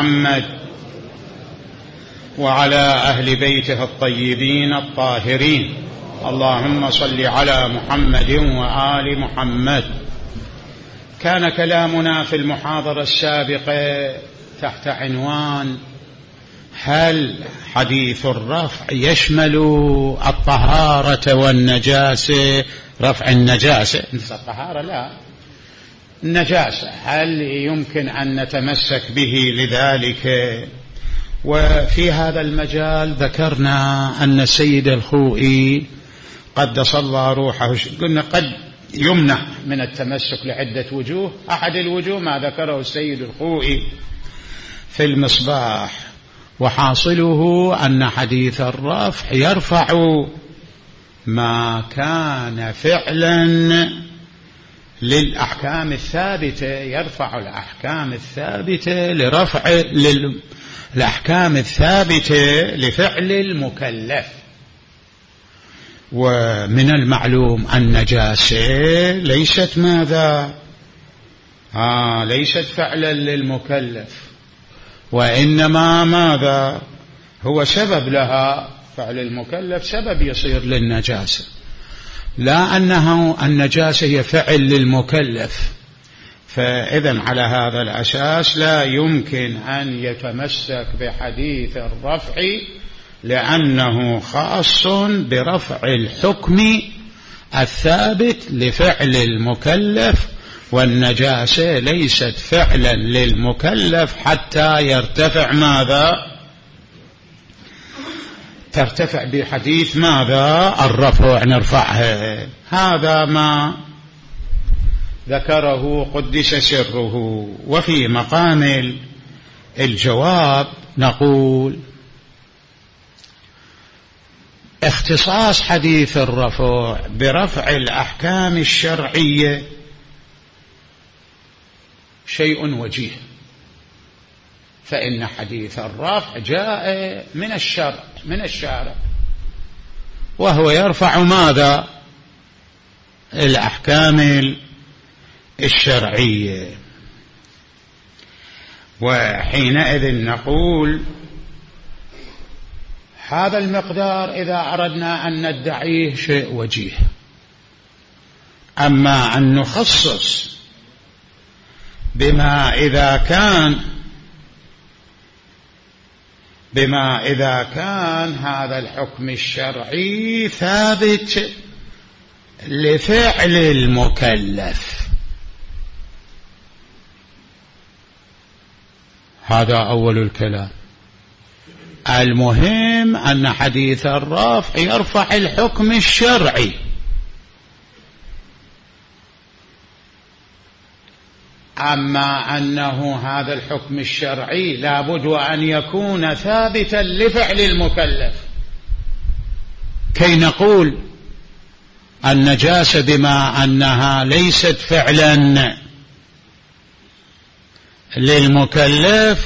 محمد وعلى أهل بيته الطيبين الطاهرين. اللهم صل على محمد وآل محمد. كان كلامنا في المحاضرة السابقة تحت عنوان: هل حديث الرفع يشمل الطهارة والنجاسة؟ رفع النجاسة، الطهارة لا، النجاسة، هل يمكن أن نتمسك به لذلك؟ وفي هذا المجال ذكرنا أن السيد الخوئي قدس الله روحه قلنا قد يمنع من التمسك لعدة وجوه. أحد الوجوه ما ذكره السيد الخوئي في المصباح، وحاصله أن حديث الرفع يرفع ما كان فعلا للأحكام الثابتة، يرفع الأحكام الثابتة لرفع الأحكام الثابتة لفعل المكلف. ومن المعلوم أن النجاسة ليست ماذا؟ ليست فعلا للمكلف، وإنما ماذا؟ هو سبب لها. فعل المكلف سبب يصير للنجاسة، لا أنه النجاسة هي فعل للمكلف. فإذن على هذا الأساس لا يمكن أن يتمسك بحديث الرفع، لأنه خاص برفع الحكم الثابت لفعل المكلف، والنجاسة ليست فعلا للمكلف حتى يرتفع ماذا؟ ترتفع بحديث ماذا؟ الرفع، نرفعها. هذا ما ذكره قدس سره. وفي مقام الجواب نقول: اختصاص حديث الرفع برفع الأحكام الشرعية شيء وجيه، فإن حديث الرفع جاء من الشارع، وهو يرفع ماذا؟ الأحكام الشرعية. وحينئذ نقول هذا المقدار إذا أردنا أن ندعيه شيء وجيه. أما أن نخصص بما إذا كان هذا الحكم الشرعي ثابت لفعل المكلف، هذا أول الكلام. المهم أن حديث الرفع يرفع الحكم الشرعي، أما أنه هذا الحكم الشرعي لابد أن يكون ثابتا لفعل المكلف، كي نقول النجاسة بما أنها ليست فعلا للمكلف،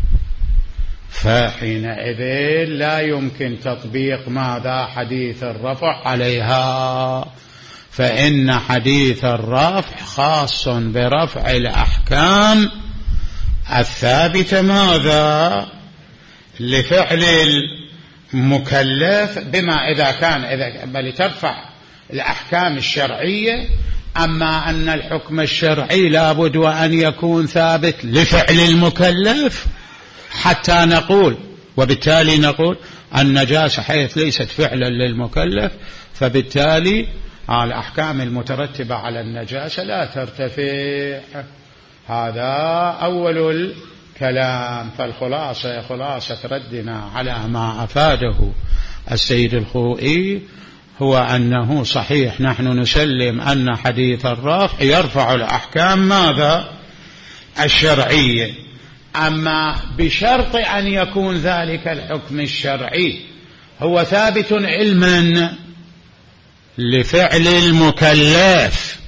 فحينئذ لا يمكن تطبيق ماذا؟ حديث الرفع عليها، فإن حديث الرفع خاص برفع الأحكام الثابتة ماذا؟ لفعل المكلف، بما إذا كان بل ترفع الأحكام الشرعية. أما أن الحكم الشرعي لابد أن يكون ثابت لفعل المكلف حتى نقول، وبالتالي نقول النجاسة حيث ليست فعلا للمكلف، فبالتالي الأحكام المترتبة على النجاسة لا ترتفع. هذا أول الكلام. فالخلاصة خلاصة ردنا على ما أفاده السيد الخوئي هو أنه صحيح نحن نسلم أن حديث الرفع يرفع الأحكام ماذا؟ الشرعية، أما بشرط أن يكون ذلك الحكم الشرعي هو ثابت علما لفعل المكلف،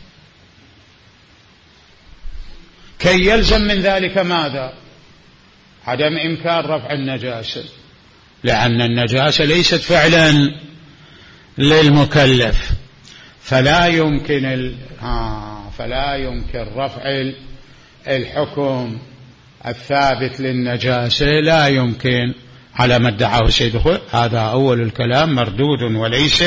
كي يلزم من ذلك ماذا؟ عدم إمكان رفع النجاسة، لأن النجاسة ليست فعلا للمكلف، فلا يمكن رفع الحكم الثابت للنجاسة لا يمكن على ما ادعاه سيد خوي. هذا أول الكلام مردود وليس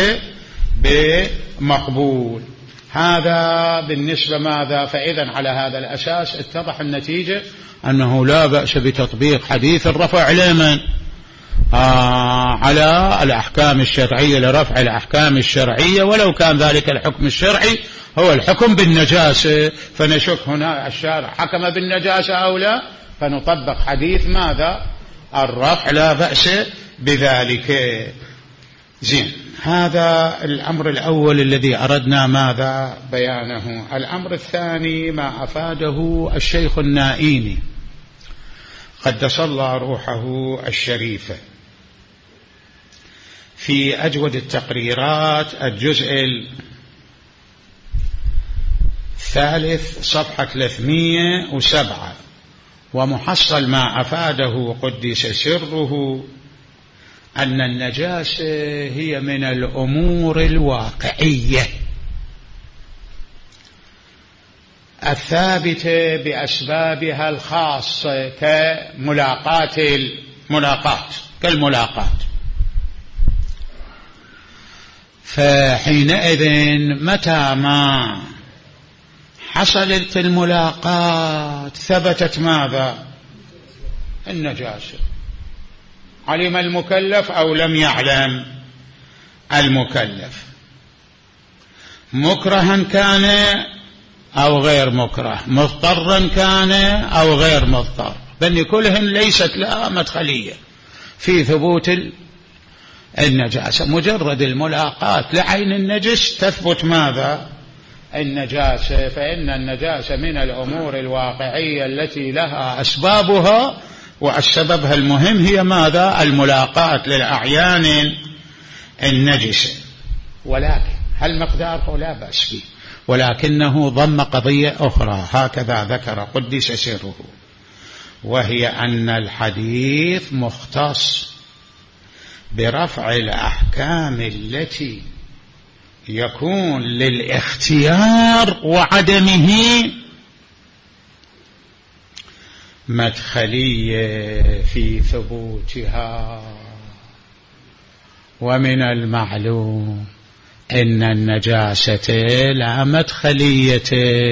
بمقبول. هذا بالنسبة ماذا؟ فإذا على هذا الأساس اتضح النتيجة أنه لا بأس بتطبيق حديث الرفع لمن على الأحكام الشرعية، لرفع الأحكام الشرعية، ولو كان ذلك الحكم الشرعي هو الحكم بالنجاسة. فنشك هنا الشارع حكم بالنجاسة أو لا، فنطبق حديث ماذا؟ الرفع، لا بأس بذلك. زين، هذا الأمر الأول الذي أردنا ماذا بيانه. الأمر الثاني ما أفاده الشيخ النائيني قدس الله روحه الشريفة في أجود التقريرات الجزء الثالث صفحة 307، ومحصل ما أفاده قدس سره أن النجاسة هي من الأمور الواقعية الثابتة بأسبابها الخاصة كالملاقات. فحينئذ متى ما حصلت الملاقات ثبتت ماذا؟ النجاسة، علم المكلف أو لم يعلم المكلف، مكرها كان أو غير مكره، مضطرا كان أو غير مضطر، بل كلهم ليست لها مدخلية في ثبوت النجاسة. مجرد الملاقات لعين النجس تثبت ماذا؟ النجاسة. فإن النجاسة من الأمور الواقعية التي لها أسبابها، والسببها المهم هي ماذا؟ الملاقات للأعيان النجسة. ولكن هل مقداره؟ لا بأس به، ولكنه ضم قضية أخرى هكذا ذكر قدس سره، وهي أن الحديث مختص برفع الأحكام التي يكون للاختيار وعدمه مدخلية في ثبوتها. ومن المعلوم إن النجاسة لا مدخلية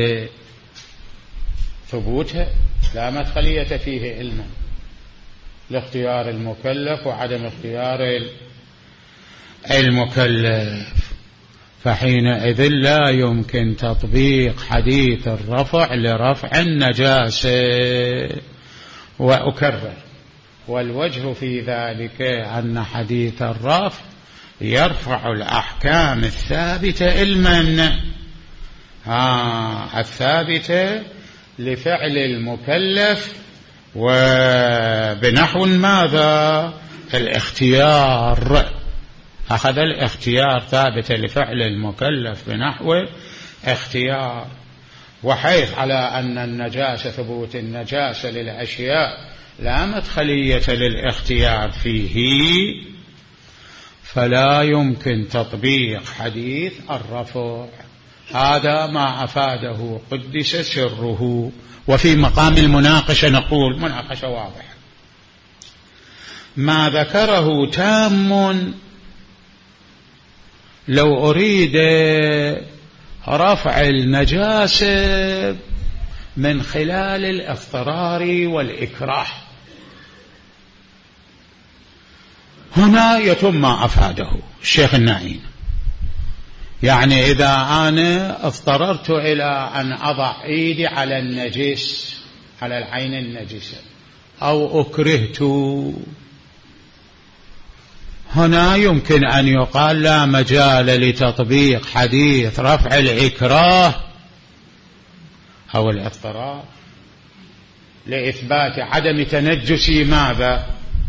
ثبوتها، لا مدخلية فيه علما لاختيار المكلف وعدم اختيار المكلف. فحينئذ لا يمكن تطبيق حديث الرفع لرفع النجاسة. وأكرر، والوجه في ذلك أن حديث الرفع يرفع الأحكام الثابتة علما، الثابتة لفعل المكلف، وبنحو ماذا؟ الاختيار. أخذ الاختيار ثابتة لفعل المكلف بنحو اختيار. وحيث على أن النجاسة ثبوت النجاسة للأشياء لا مدخلية للاختيار فيه، فلا يمكن تطبيق حديث الرفع. هذا ما أفاده قدس سره. وفي مقام المناقشة نقول مناقشة واضحة، ما ذكره تام لو أريد رفع النجاسة من خلال الاضطرار والإكراه، هنا يتم ما أفاده الشيخ النائين. يعني إذا أنا اضطررت إلى أن أضع إيدي على النجس، على العين النجسة، أو أكرهت، هنا يمكن أن يقال لا مجال لتطبيق حديث رفع الإكراه أو الاضطرار لإثبات عدم تنجس ماذا؟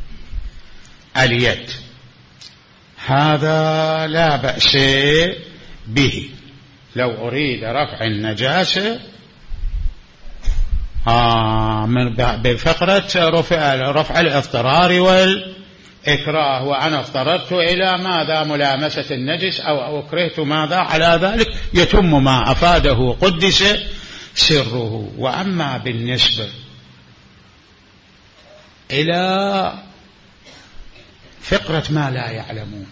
اليد. هذا لا بأس به لو أريد رفع النجاسة بفقرة رفع الاضطرار والإكراه، وأنا اضطررت إلى ماذا؟ ملامسة النجس، أو أكرهت ماذا على ذلك، يتم ما أفاده قدس سره. وأما بالنسبة إلى فقرة ما لا يعلمون،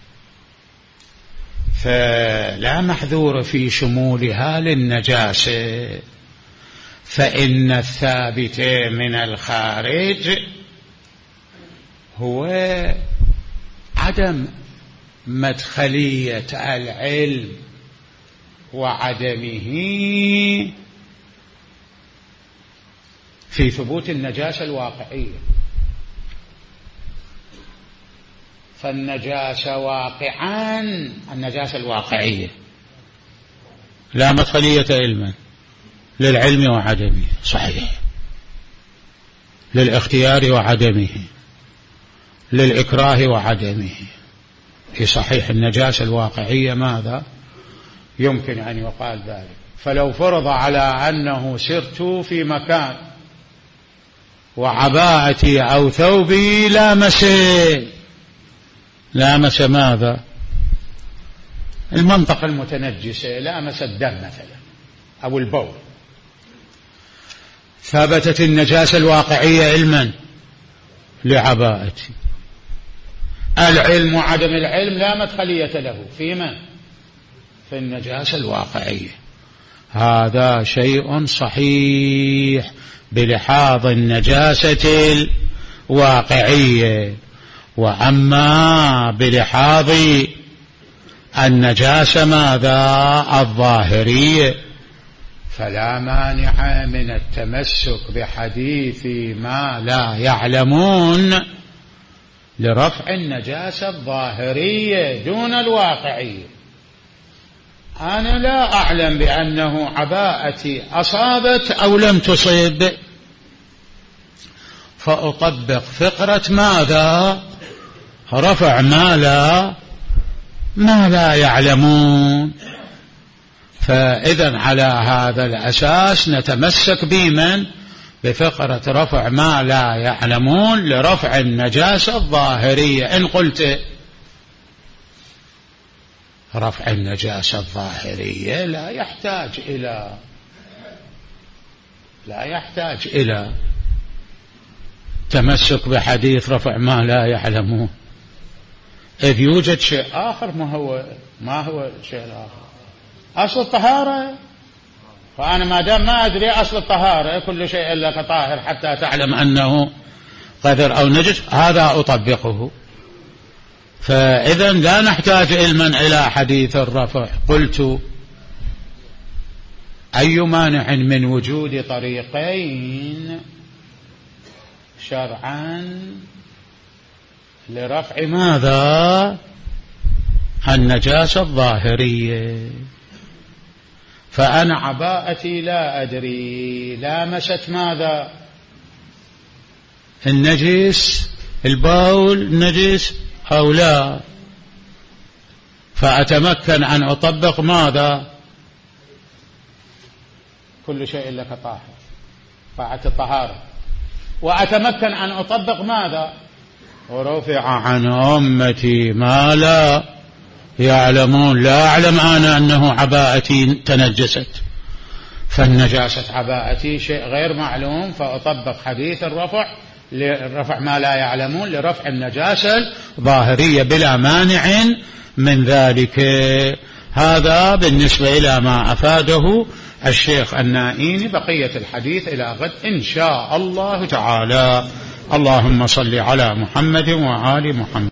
فلا محذور في شمولها للنجاسة، فإن الثابت من الخارج هو عدم مدخلية العلم وعدمه في ثبوت النجاسة الواقعية. فالنجاسة واقعا النجاسة الواقعية لا مدخلية علما للعلم وعدمه، صحيح، للاختيار وعدمه، للإكراه وعدمه. في صحيح النجاسة الواقعية ماذا يمكن أن يقال ذلك؟ فلو فرض على أنه سرت في مكان وعباءتي أو ثوبي لامس ماذا؟ المنطقة المتنجسة، لامس الدم مثلا أو البول، ثبتت النجاسة الواقعية علما لعباءتي. العلم وعدم العلم لا مدخلية له في من؟ في النجاسة الواقعية. هذا شيء صحيح بلحاظ النجاسة الواقعية. وأما بلحاظ النجاسة ماذا؟ الظاهرية، فلا مانع من التمسك بحديث ما لا يعلمون لرفع النجاسة الظاهرية دون الواقعية. أنا لا أعلم بأنه عباءتي أصابت أو لم تصب، فأطبق فقرة ماذا؟ رفع ما لا يعلمون. فإذا على هذا الأساس نتمسك بمن؟ بفقرة رفع ما لا يعلمون لرفع النجاسة الظاهرية. إن قلت رفع النجاسة الظاهرية لا يحتاج إلى تمسك بحديث رفع ما لا يعلمون، إذ يوجد شيء آخر. ما هو الشيء الآخر؟ أصل الطهارة. فأنا ما دام ما أدري أصل الطهارة كل شيء إلا كطاهر حتى تعلم أنه قذر أو نجس، هذا أطبقه. فإذا لا نحتاج علما إلى حديث الرفع. قلت أي مانع من وجود طريقين شرعا لرفع ماذا؟ النجاسة الظاهرية. فأنا عباءتي لا أدري لامست ماذا؟ النجس، البول نجس أو لا، فأتمكن أن أطبق ماذا؟ كل شيء إلا كطاهر، طاعة الطهارة. وأتمكن أن أطبق ماذا؟ ورفع عن أمتي ما لا يعلمون. لا أعلم أنا أنه عباءتي تنجست، فالنجاسة عباءتي شيء غير معلوم، فأطبق حديث الرفع ما لا يعلمون لرفع النجاسة الظاهرية بلا مانع من ذلك. هذا بالنسبة إلى ما أفاده الشيخ النائيني. بقية الحديث إلى غد إن شاء الله تعالى. اللهم صل على محمد وآل محمد.